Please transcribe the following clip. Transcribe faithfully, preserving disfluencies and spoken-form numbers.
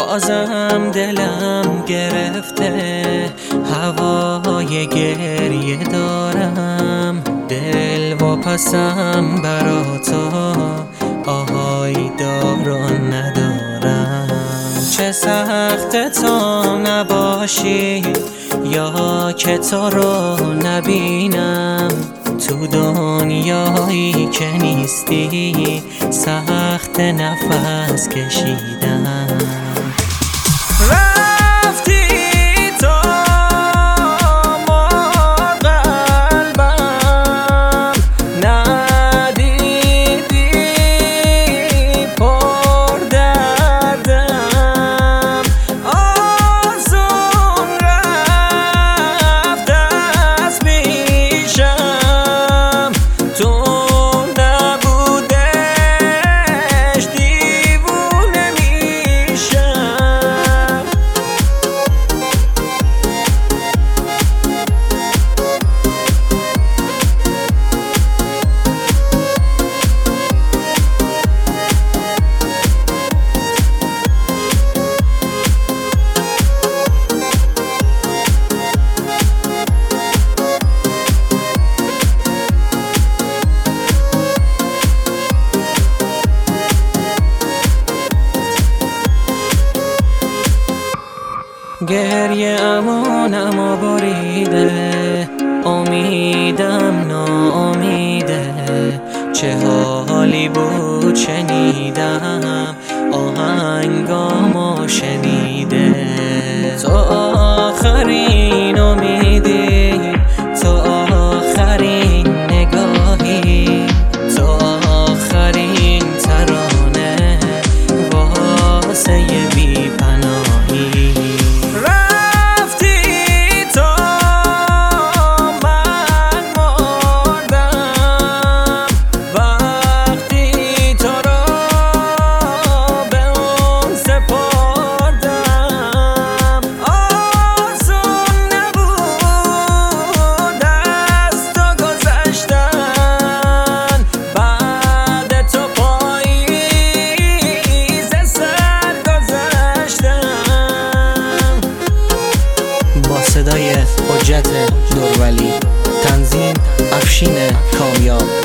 بازم دلم گرفته، هوای گریه دارم، دل و پسم برا تو آهای داران ندارم. چه سخت تو نباشی یا که تو رو نبینم، تو دنیایی که نیستی سخت نفس کشیدم. رفتی تو مار قلبم، ندیدی پر دردم، آزون رفت از پیشم، تو نبودش دیوونه میشم. گریه امانم و بریده، امیدم ناامیده، چه حالی بود شنیدم آهنگامو شنیده. تو آخرین امیدی، تو آخرین نگاهی، تو آخرین ترانه واسه بی پناهی. صدای حجت دورولی، تنظیم افشین کامیاب.